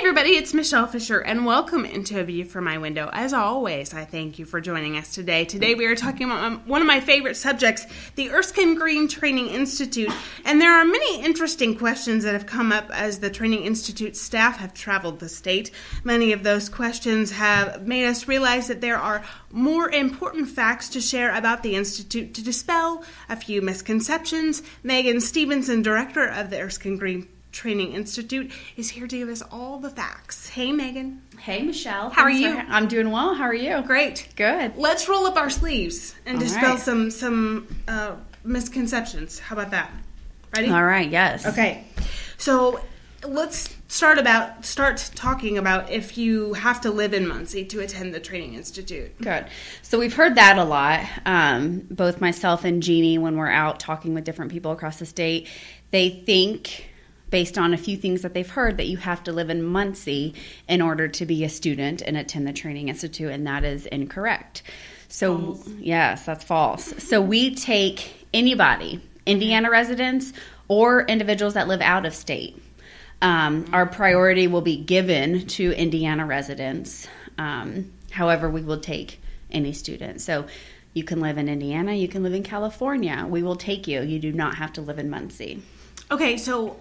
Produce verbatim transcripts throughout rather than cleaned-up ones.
everybody, it's Michelle Fisher, and welcome into A View from My Window. As always, I thank you for joining us today. Today we are talking about one of my favorite subjects, the Erskine Green Training Institute, and there are many interesting questions that have come up as the Training Institute staff have traveled the state. Many of those questions have made us realize that there are more important facts to share about the Institute to dispel a few misconceptions. Megan Stevenson, director of the Erskine Green Training Institute, is here to give us all the facts. Hey, Megan. Hey, Michelle. How are you? For, I'm doing well. How are you? Great. Good. Let's roll up our sleeves and all dispel right. some some uh, misconceptions. How about that? Ready? All right. Yes. Okay. So let's start about start talking about if you have to live in Muncie to attend the Training Institute. Good. So we've heard that a lot. Um, both myself and Jeannie, when we're out talking with different people across the state, they think, based on a few things that they've heard, that you have to live in Muncie in order to be a student and attend the Training Institute, and that is incorrect. So, false. Yes, that's false. So we take anybody, Indiana residents or individuals that live out of state. Um, our priority will be given to Indiana residents. Um, however, we will take any student. So you can live in Indiana, you can live in California. We will take you. You do not have to live in Muncie. Okay, so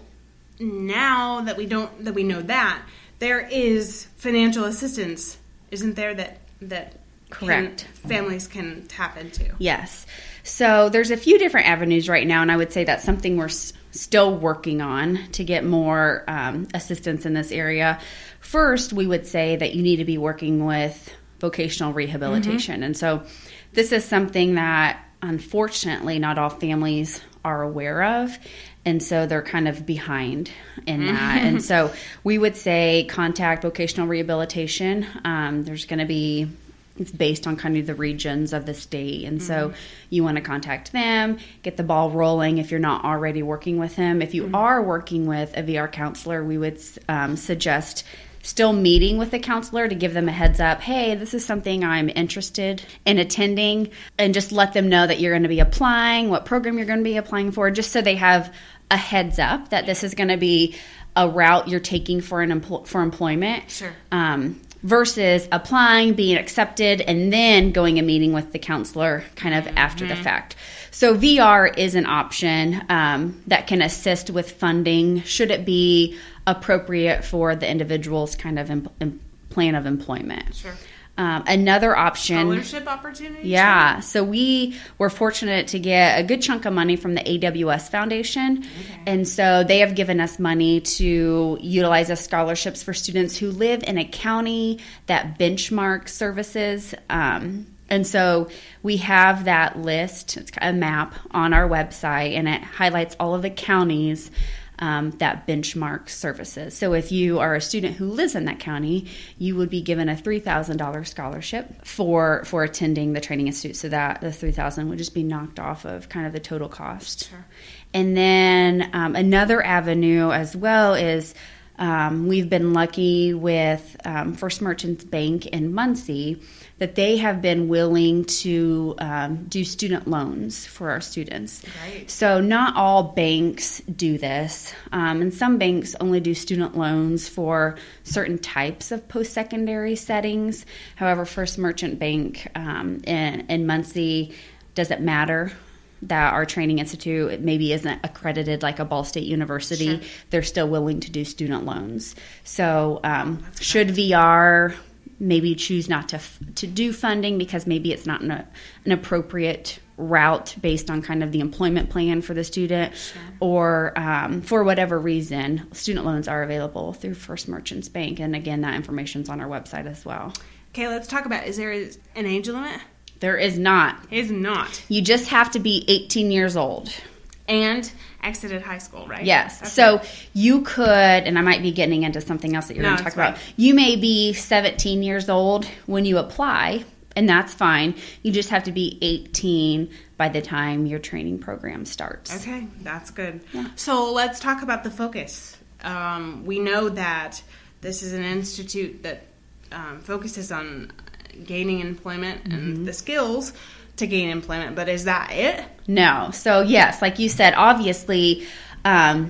now that we don't that we know that, there is financial assistance, isn't there, that that correct can, families can tap into? Yes. So there's a few different avenues right now, and I would say that's something we're s- still working on to get more um, assistance in this area. First, we would say that you need to be working with vocational rehabilitation. Mm-hmm. And so this is something that, unfortunately, not all families are aware of. And so they're kind of behind in that. And so we would say contact vocational rehabilitation. Um, there's going to be, it's based on kind of the regions of the state. And so mm-hmm. you want to contact them, get the ball rolling if you're not already working with them. If you mm-hmm. are working with a V R counselor, we would um, suggest still meeting with the counselor to give them a heads up. Hey, this is something I'm interested in attending, and just let them know that you're going to be applying, what program you're going to be applying for, just so they have a heads up that this is going to be a route you're taking for an empl- for employment. Sure. Um, versus applying, being accepted, and then going and meeting with the counselor kind of mm-hmm. after the fact. So V R is an option um, that can assist with funding should it be appropriate for the individual's kind of em- em- plan of employment. Sure. Um, another option. Scholarship opportunities? Yeah. So we were fortunate to get a good chunk of money from the A W S Foundation. Okay. And so they have given us money to utilize as scholarships for students who live in a county that benchmark services. Um, and so we have that list. It's a map on our website, and it highlights all of the counties Um, that benchmark services. So if you are a student who lives in that county, you would be given a three thousand dollars scholarship for for attending the Training Institute. So that the three thousand dollars would just be knocked off of kind of the total cost. Sure. And then um, another avenue as well is um, we've been lucky with um, First Merchants Bank in Muncie that they have been willing to um, do student loans for our students. Right. So not all banks do this, um, and some banks only do student loans for certain types of post-secondary settings. However, First Merchant Bank um, in, in Muncie doesn't matter that our training institute maybe isn't accredited like a Ball State University. Sure. They're still willing to do student loans. So um, oh, should V R maybe choose not to to do funding because maybe it's not an, an appropriate route based on kind of the employment plan for the student, sure. or um, for whatever reason, student loans are available through First Merchants Bank. And again, that information's on our website as well. Okay, let's talk about, is there an age limit? There is not. Is not. You just have to be eighteen years old. And exited high school, right? Yes. That's so right. You could, and I might be getting into something else that you're no, going to talk fine. about. You may be seventeen years old when you apply, and that's fine. You just have to be eighteen by the time your training program starts. Okay, that's good. Yeah. So let's talk about the focus. Um, we know that this is an institute that um, focuses on gaining employment mm-hmm. and the skills to gain employment, but is that it? No. So yes, like you said, obviously um,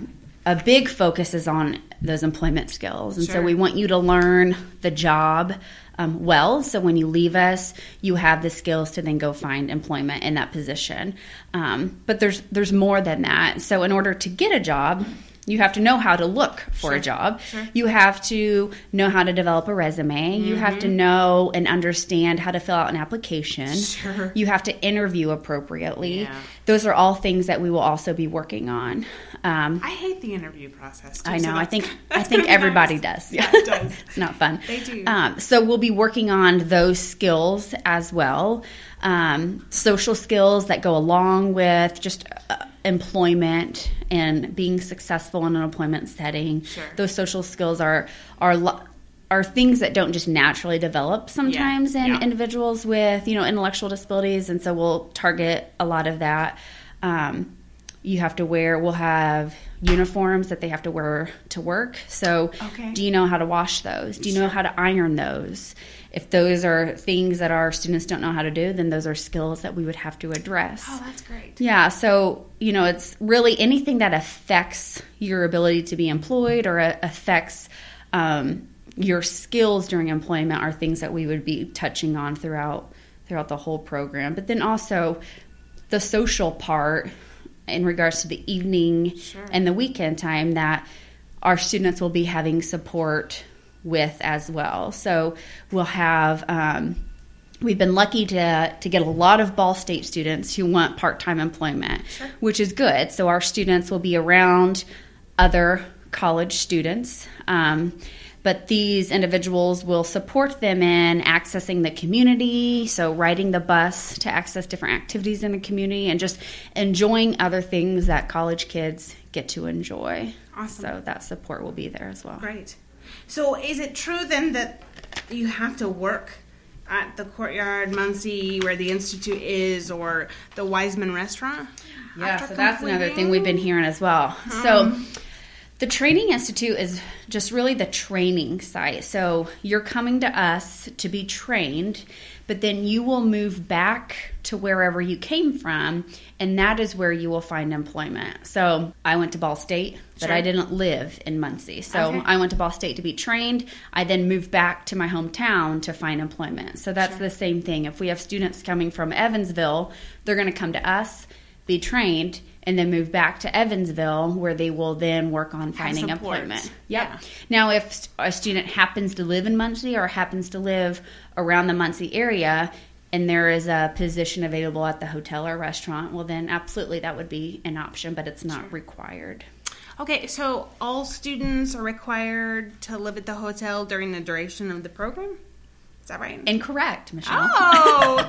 a big focus is on those employment skills. And Sure. so we want you to learn the job um, well. So when you leave us, you have the skills to then go find employment in that position. Um, but there's there's more than that. So in order to get a job, you have to know how to look for Sure. a job. Sure. You have to know how to develop a resume. You have to know and understand how to fill out an application. Sure. You have to interview appropriately. Yeah. Those are all things that we will also be working on. Um, I hate the interview process. Too, I so know. I that's- think I that's think gonna be everybody nice. does. Yeah, it does. It's not fun. They do. Um, so we'll be working on those skills as well. Um, social skills that go along with just uh, employment and being successful in an employment setting. Sure. Those social skills are are lo- are things that don't just naturally develop sometimes Yeah. in Yeah. individuals with, you know, intellectual disabilities, and so we'll target a lot of that. Um, you have to wear, we'll have uniforms that they have to wear to work. So Okay. do you know how to wash those? Do you know how to iron those? If those are things that our students don't know how to do, then those are skills that we would have to address. Oh, that's great. Yeah, so, you know, it's really anything that affects your ability to be employed or uh, affects um, your skills during employment are things that we would be touching on throughout throughout the whole program. But then also the social part in regards to the evening Sure. and the weekend time that our students will be having support with as well. So we'll have... Um, We've been lucky to to get a lot of Ball State students who want part-time employment, Sure. which is good. So our students will be around other college students, um, but these individuals will support them in accessing the community, so riding the bus to access different activities in the community and just enjoying other things that college kids get to enjoy. Awesome. So that support will be there as well. Great. So is it true then that you have to work at the Courtyard Muncie where the Institute is, or the Wiseman Restaurant? Yeah, after so that's another completing? thing we've been hearing as well. So the Training Institute is just really the training site. So you're coming to us to be trained, but then you will move back to wherever you came from, and that is where you will find employment. So I went to Ball State, but Sure. I didn't live in Muncie. So Okay. I went to Ball State to be trained. I then moved back to my hometown to find employment. So that's Sure. the same thing. If we have students coming from Evansville, they're going to come to us, be trained, and then move back to Evansville, where they will then work on finding support. employment. Yeah. Yep. Now, if a student happens to live in Muncie or happens to live around the Muncie area, and there is a position available at the hotel or restaurant, well, then absolutely that would be an option, but it's not Sure. required. Okay, so all students are required to live at the hotel during the duration of the program? Is that right? Incorrect, Michelle. Oh!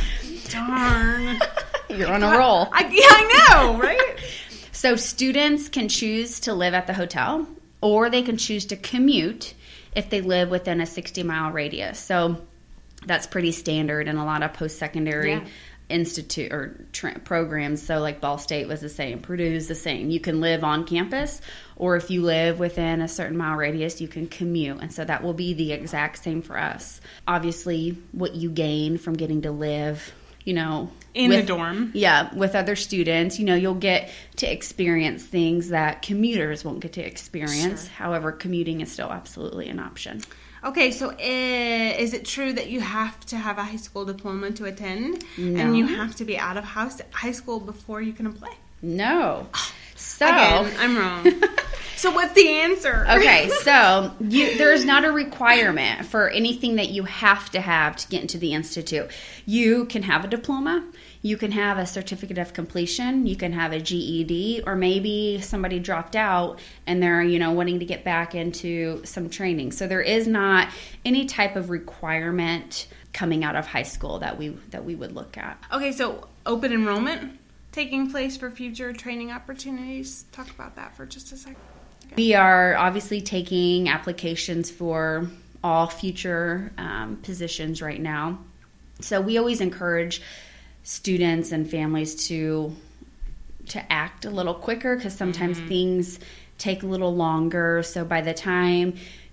Darn. You're on a roll. I, yeah, I know, right? So students can choose to live at the hotel, or they can choose to commute if they live within a sixty mile radius. So that's pretty standard in a lot of post-secondary Yeah. institute or tra- programs. So like Ball State was the same, Purdue's the same. You can live on campus, or if you live within a certain mile radius, you can commute. And so that will be the exact same for us. Obviously, what you gain from getting to live, you know, In with, the dorm. yeah, with other students, you know, you'll get to experience things that commuters won't get to experience. Sure. However, commuting is still absolutely an option. Okay, so uh, is it true that you have to have a high school diploma to attend? No. And you have to be out of house high school before you can apply? No. So, Again, I'm wrong. So what's the answer? okay, so you, there's not a requirement for anything that you have to have to get into the institute. You can have a diploma, you can have a certificate of completion, you can have a G E D, or maybe somebody dropped out and they're, you know, wanting to get back into some training. So there is not any type of requirement coming out of high school that we that we would look at. Okay, so open enrollment taking place for future training opportunities. Talk about that for just a second. We are obviously taking applications for all future um, positions right now. So we always encourage students and families to to act a little quicker, because sometimes mm-hmm. things take a little longer. So by the time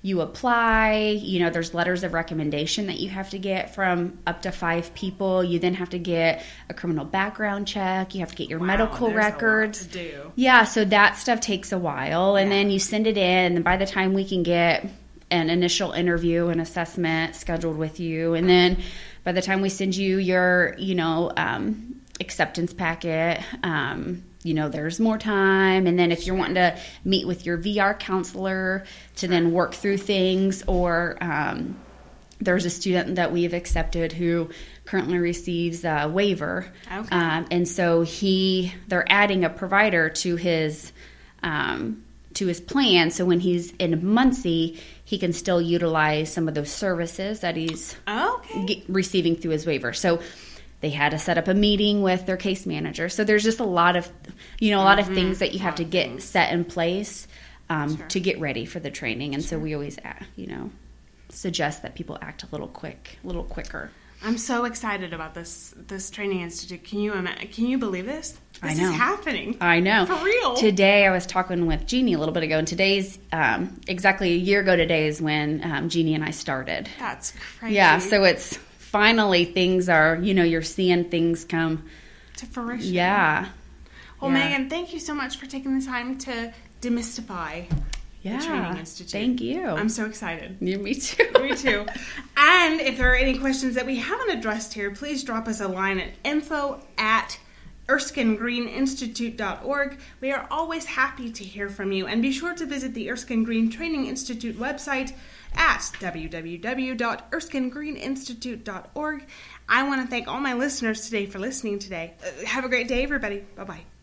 you apply. You know, there's letters of recommendation that you have to get from up to five people. You then have to get a criminal background check. You have to get your wow, medical records. A lot to do. Yeah, so that stuff takes a while. And yeah. then you send it in, and by the time we can get an initial interview and assessment scheduled with you, and then by the time we send you your, you know, um, acceptance packet, um, you know, there's more time. And then if you're wanting to meet with your V R counselor to then work through things, or um, there's a student that we've accepted who currently receives a waiver. Okay. Um, and so he, they're adding a provider to his, um, to his plan. So when he's in Muncie, he can still utilize some of those services that he's okay. get, receiving through his waiver. So they had to set up a meeting with their case manager. So there's just a lot of, you know, a lot mm-hmm. of things that you have to get things. set in place um, sure. to get ready for the training. And sure. so we always, you know, suggest that people act a little quick, a little quicker. I'm so excited about this this training institute. Can you imagine, can you believe this? This I know. is happening. I know. For real. Today I was talking with Jeannie a little bit ago, and today's um, exactly a year ago today is when um, Jeannie and I started. That's crazy. Yeah, so it's finally things are, you know, you're seeing things come to fruition. Yeah. Well, yeah. Megan, thank you so much for taking the time to demystify Yeah, the Training Institute. Thank you. I'm so excited. Yeah, me too. Me too. And if there are any questions that we haven't addressed here, please drop us a line at info at erskine green institute dot org. We are always happy to hear from you. And be sure to visit the Erskine Green Training Institute website at w w w dot erskine green institute dot org. I want to thank all my listeners today for listening today. Uh, have a great day, everybody. Bye-bye.